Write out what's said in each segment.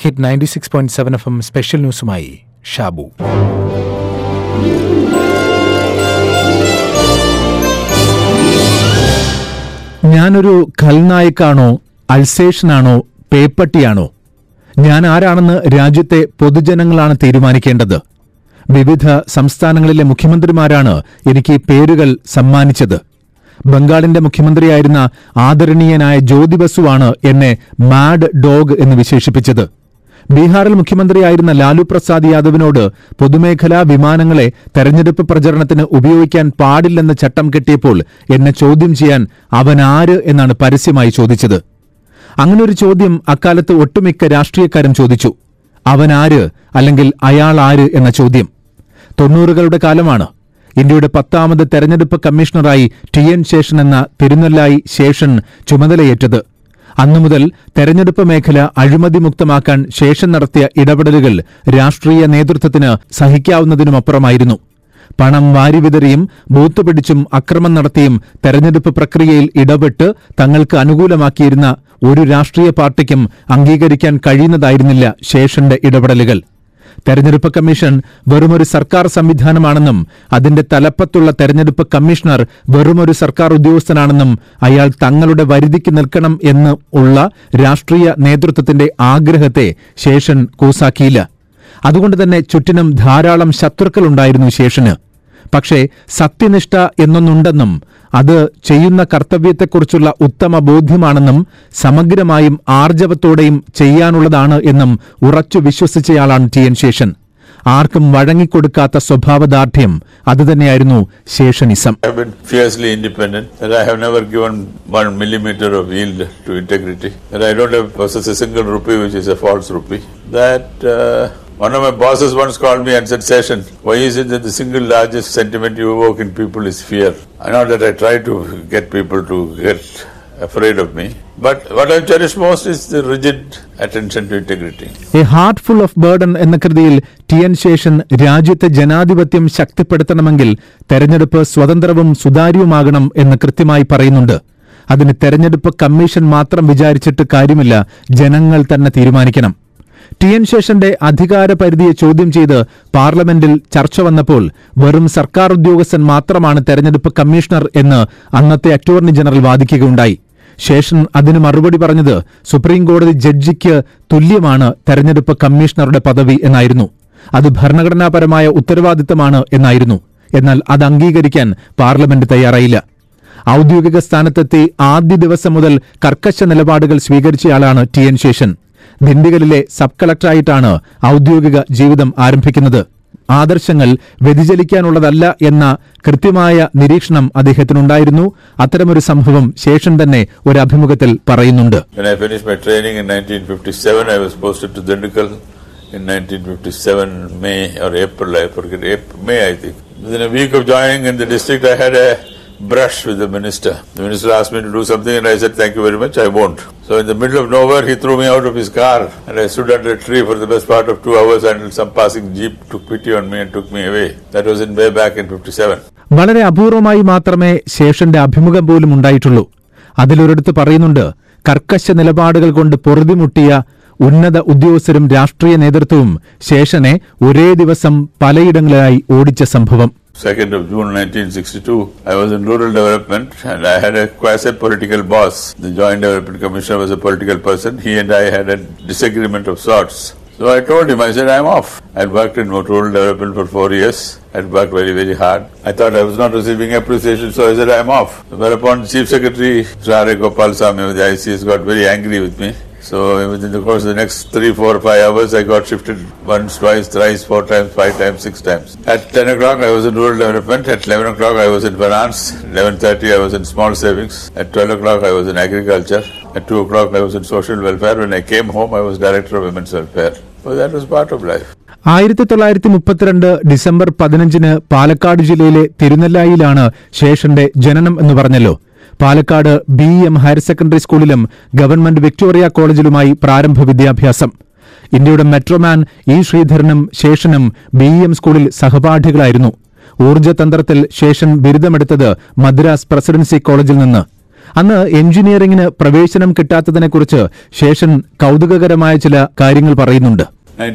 Hit 96.7 FM special ന്യൂസുമായി ഷാബു. ഞാനൊരു ഖൽനായക്കാണോ, അൽസേഷനാണോ, പേപ്പട്ടിയാണോ? ഞാൻ ആരാണെന്ന് രാജ്യത്തെ പൊതുജനങ്ങളാണ് തീരുമാനിക്കേണ്ടത്. വിവിധ സംസ്ഥാനങ്ങളിലെ മുഖ്യമന്ത്രിമാരാണ് എനിക്ക് പേരുകൾ സമ്മാനിച്ചത്. ബംഗാളിന്റെ മുഖ്യമന്ത്രിയായിരുന്ന ആദരണീയനായ ജ്യോതി ബസുവാണ് എന്നെ മാഡ് ഡോഗ് എന്ന് വിശേഷിപ്പിച്ചത്. ബീഹാറിൽ മുഖ്യമന്ത്രിയായിരുന്ന ലാലു പ്രസാദ് യാദവിനോട് പൊതുമേഖലാ വിമാനങ്ങളെ തെരഞ്ഞെടുപ്പ് പ്രചരണത്തിന് ഉപയോഗിക്കാൻ പാടില്ലെന്ന് ചട്ടം കെട്ടിയപ്പോൾ എന്നെ ചോദ്യം ചെയ്യാൻ അവനാര് എന്നാണ് പരസ്യമായി ചോദിച്ചത്. അങ്ങനൊരു ചോദ്യം അക്കാലത്ത് ഒട്ടുമിക്ക രാഷ്ട്രീയക്കാരും ചോദിച്ചു. അവനാര് അല്ലെങ്കിൽ അയാൾ ആര് എന്ന ചോദ്യം. 90കളുടെ കാലമാണ്. ഇന്ത്യയുടെ 10ാമത് തെരഞ്ഞെടുപ്പ് കമ്മീഷണറായി TN ശേഷൻ എന്ന തിരുനെല്ലായി ശേഷൻ ചുമതലയേറ്റത്. അന്നുമുതൽ തെരഞ്ഞെടുപ്പ് മേഖല അഴിമതിമുക്തമാക്കാൻ ശേഷൻ നടത്തിയ ഇടപെടലുകൾ രാഷ്ട്രീയ നേതൃത്വത്തിന് സഹിക്കാവുന്നതിനുമപ്പുറമായിരുന്നു. പണം വാരിവിതറിയും ബൂത്ത് പിടിച്ചും അക്രമം നടത്തിയും തെരഞ്ഞെടുപ്പ് പ്രക്രിയയിൽ ഇടപെട്ട് തങ്ങൾക്ക് അനുകൂലമാക്കിയിരുന്ന ഒരു രാഷ്ട്രീയ പാർട്ടിക്കും അംഗീകരിക്കാൻ കഴിയുന്നതായിരുന്നില്ല ശേഷന്റെ ഇടപെടലുകൾ. തെരഞ്ഞെടുപ്പ് കമ്മീഷൻ വെറുമൊരു സർക്കാർ സംവിധാനമാണെന്നും അതിന്റെ തലപ്പത്തുള്ള തെരഞ്ഞെടുപ്പ് കമ്മീഷണർ വെറുമൊരു സർക്കാർ ഉദ്യോഗസ്ഥനാണെന്നും അയാൾ തങ്ങളുടെ വരുതിക്ക് നിൽക്കണം എന്ന് ഉള്ള രാഷ്ട്രീയ നേതൃത്വത്തിന്റെ ആഗ്രഹത്തെ ശേഷൻ കൂസാക്കിയില്ല. അതുകൊണ്ട് തന്നെ ചുറ്റിനും ധാരാളം ശത്രുക്കളുണ്ടായിരുന്നു ശേഷന്. പക്ഷേ സത്യനിഷ്ഠ എന്നൊന്നുണ്ടെന്നും അത് ചെയ്യുന്ന കർത്തവ്യത്തെക്കുറിച്ചുള്ള ഉത്തമ ബോധ്യമാണെന്നും സമഗ്രമായും ആർജവത്തോടെയും ചെയ്യാനുള്ളതാണ് എന്നും ഉറച്ചു വിശ്വസിച്ചയാളാണ് TN ശേഷൻ. ആർക്കും വഴങ്ങിക്കൊടുക്കാത്ത സ്വഭാവദാർഢ്യം അതുതന്നെയായിരുന്നു ശേഷനിസം. I have been fiercely independent, that I have never given 1 millimeter of yield to integrity, that I don't have possessed a single rupee which is a false rupee, that one of my bosses once called me and said, Session, why is it that the single largest sentiment you evoke in people is fear? I know that I try to get people to get afraid of me, but what I cherish most is the rigid attention to integrity. A heart full of burden എന്ന കൃതിയിൽ TN Seshan രാജ്യത്തെ ജനാധിപത്യം ശക്തിപ്പെടുത്തണമെങ്കിൽ തെരഞ്ഞെടുപ്പ് സ്വതന്ത്രവും സുതാര്യവുമാകണം എന്ന് കൃത്യമായി പറയുന്നുണ്ട്. അതിന് തെരഞ്ഞെടുപ്പ് കമ്മീഷൻ മാത്രം വിചാരിച്ചിട്ട് കാര്യമില്ല, ജനങ്ങൾ തന്നെ തീരുമാനിക്കണം. TN ശേഷന്റെ അധികാര പരിധിയെ ചോദ്യം ചെയ്ത് പാർലമെന്റിൽ ചർച്ച വന്നപ്പോൾ വെറും സർക്കാർ ഉദ്യോഗസ്ഥൻ മാത്രമാണ് തെരഞ്ഞെടുപ്പ് കമ്മീഷണർ എന്ന് അന്നത്തെ അറ്റോർണി ജനറൽ വാദിക്കുകയുണ്ടായി. ശേഷൻ അതിന് മറുപടി പറഞ്ഞത് സുപ്രീംകോടതി ജഡ്ജിക്ക് തുല്യമാണ് തെരഞ്ഞെടുപ്പ് കമ്മീഷണറുടെ പദവി എന്നായിരുന്നു. അത് ഭരണഘടനാപരമായ ഉത്തരവാദിത്തമാണ് എന്നായിരുന്നു. എന്നാൽ അത് അംഗീകരിക്കാൻ പാർലമെന്റ് തയ്യാറായില്ല. ഔദ്യോഗിക സ്ഥാനത്തെത്തി ആദ്യ ദിവസം മുതൽ കർക്കശ നിലപാടുകൾ സ്വീകരിച്ചയാളാണ് TN ശേഷൻ. ദിണ്ടിഗലിലെ സബ് കളക്ടറായിട്ടാണ് ഔദ്യോഗിക ജീവിതം ആരംഭിക്കുന്നത്. ആദർശങ്ങൾ വ്യതിചലിക്കാനുള്ളതല്ല എന്ന കൃത്യമായ നിരീക്ഷണം അദ്ദേഹത്തിനുണ്ടായിരുന്നു. അത്തരമൊരു സംഭവം ശേഷൻ തന്നെ ഒരു അഭിമുഖത്തിൽ പറയുന്നുണ്ട്. When I finished my training in 1957, I was posted to Dindigul in 1957 May or April, I forget, May I think. Within a week of joining in the district, I had a brush with the minister. The minister asked me to do something and I said, thank you very much, I won't. So in the middle of nowhere, he threw me out of his car and I stood under a tree for the best part of 2 hours until some passing jeep took pity on me and took me away. That was in way back in 57. വളരെ അപൂർവമായി മാത്രമേ ശേഷന്റെ അഭിമുഖം പോലും ഉണ്ടായിട്ടുള്ളൂ. അതിലൊരിടത്ത് പറയുന്നുണ്ട്, കർക്കശ നിലപാടുകൾ കൊണ്ട് പൊറുതിമുട്ടിയ ഉന്നത ഉദ്യോഗസ്ഥരും രാഷ്ട്രീയ നേതൃത്വവും ശേഷനെ ഒരേ ദിവസം പലയിടങ്ങളിലായി ഓടിച്ച സംഭവം. 2nd of June 1962, I was in rural development and I had a quasi-political boss. The Joint Development Commissioner was a political person. He and I had a disagreement of sorts. So I told him, I said, I'm off. I'd worked in rural development for 4 years. I'd worked very, very hard. I thought I was not receiving appreciation, so I said, I'm off. Whereupon Chief Secretary Srare Gopal Swamy of the ICS got very angry with me. So within the course of the next 3, 4, 5 hours, I got shifted once, twice, thrice, 4 times, 5 times, 6 times. At 10 o'clock, I was in rural development. At 11 o'clock, I was in finance. 11:30, I was in small savings. At 12 o'clock, I was in agriculture. At 2 o'clock, I was in social welfare. When I came home, I was director of women's welfare. So that was part of life. 1932 December 15 Palakkad ജില്ലയിലെ തിരുനെല്ലായിലാണ് ശേഷന്റെ ജനനം എന്ന് പറഞ്ഞല്ലോ. Palakkad BEM higher secondary സ്കൂളിലും government Victoria കോളേജിലുമായി പ്രാരംഭ വിദ്യാഭ്യാസം. ഇന്ത്യയുടെ മെട്രോമാൻ E. ശ്രീധരനും ശേഷനും BEM സ്കൂളിൽ സഹപാഠികളായിരുന്നു. ഊർജ്ജതന്ത്രത്തിൽ ശേഷൻ ബിരുദമെടുത്തത് മദ്രാസ് പ്രസിഡൻസി കോളേജിൽ നിന്ന്. അന്ന് എഞ്ചിനീയറിംഗിന് പ്രവേശനം കിട്ടാത്തതിനെക്കുറിച്ച് ശേഷൻ കൗതുകകരമായ ചില കാര്യങ്ങൾ പറയുന്നുണ്ട്.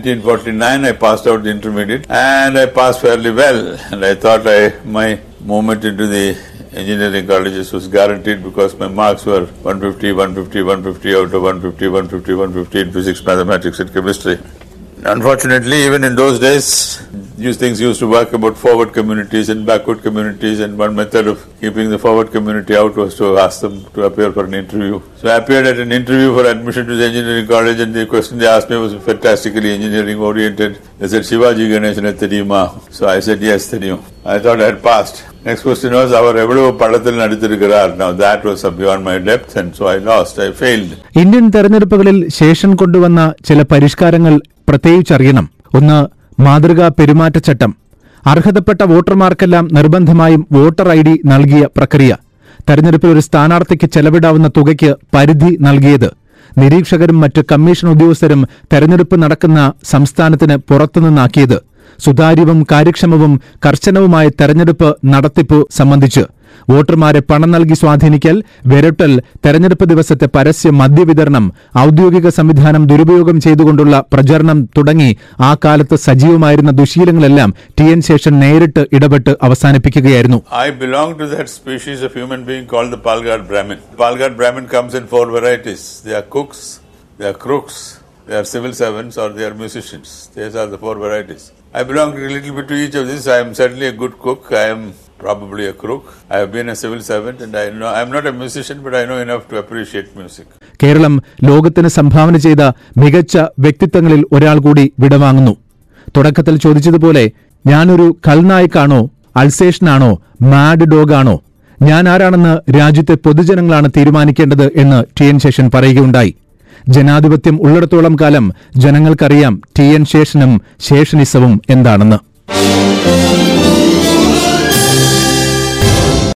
1949, I passed out the intermediate and I passed fairly well. And I thought my movement into the engineering colleges was guaranteed because my marks were 150, 150, 150 out of 150, 150, 150 in physics, mathematics and chemistry. Unfortunately, even in those days, these things used to work about forward communities and backward communities, and one method of keeping the forward community out was to ask them to appear for an interview. So I appeared at an interview for admission to the engineering college, and the question they asked me was fantastically engineering oriented. They said, Shivaji Ganeshan Tediyuma. So I said, yes, Tediyum. I thought I had passed. Next question was, our Evalu Padathil Nadithirukkarar. Now that was beyond my depth, and so I lost. I failed. Indian തെരഞ്ഞെടുപ്പുകളിൽ ശേഷൻ കൊണ്ടുവന്ന ചില പരിഷ്കാരങ്ങൾ പ്രത്യേകിച്ചറിയണം. ഒന്ന്, മാതൃകാ പെരുമാറ്റച്ചട്ടം. അർഹതപ്പെട്ട വോട്ടർമാർക്കെല്ലാം നിർബന്ധമായും voter ID നൽകിയ പ്രക്രിയ. തെരഞ്ഞെടുപ്പിൽ ഒരു സ്ഥാനാർത്ഥിക്ക് ചെലവിടാവുന്ന തുകയ്ക്ക് പരിധി നൽകിയത്. നിരീക്ഷകരും മറ്റ് കമ്മീഷൻ ഉദ്യോഗസ്ഥരും തെരഞ്ഞെടുപ്പ് നടക്കുന്ന സംസ്ഥാനത്തിന് പുറത്തുനിന്നാക്കിയത്. സുതാര്യവും കാര്യക്ഷമവും കർശനവുമായ തെരഞ്ഞെടുപ്പ് നടത്തിപ്പ് സംബന്ധിച്ച് വോട്ടർമാരെ പണം നൽകി സ്വാധീനിക്കൽ, വിരട്ടൽ, തെരഞ്ഞെടുപ്പ് ദിവസത്തെ പരസ്യ മദ്യവിതരണം, ഔദ്യോഗിക സംവിധാനം ദുരുപയോഗം ചെയ്തുകൊണ്ടുള്ള പ്രചരണം തുടങ്ങി ആ കാലത്ത് സജീവമായിരുന്ന ദുശീലങ്ങളെല്ലാം TN ശേഷൻ നേരിട്ട് ഇടപെട്ട് അവസാനിപ്പിക്കുകയായിരുന്നു. I belong to that species of human being called the Palghat Brahmin. Palghat Brahmin comes in 4 varieties. They are cooks, they are crooks, they are civil servants, or they are musicians. These are the 4 varieties. I belong a little bit to each of these. I am certainly a good cook. I am probably a crook. I have been a civil servant, and I am not a musician, but I know enough to appreciate music. Keralam ലോകത്തിന് സംഭാവന ചെയ്ത മികച്ച വ്യക്തിത്വങ്ങളിൽ ഒരാൾ കൂടി വിടവാങ്ങുന്നു. തുടക്കത്തിൽ ചോദിച്ചതുപോലെ, ഞാനൊരു ഖൽനായക്കാണോ, അൾസേഷനാണോ, mad ഡോഗാണോ? ഞാൻ ആരാണെന്ന് രാജ്യത്തെ പൊതുജനങ്ങളാണ് തീരുമാനിക്കേണ്ടത് എന്ന് TN ശേഷൻ പറയുകയുണ്ടായി. ജനാധിപത്യം ഉള്ളിടത്തോളം കാലം ജനങ്ങൾക്കറിയാം TN ശേഷനും ശേഷനിസവും എന്താണെന്ന്.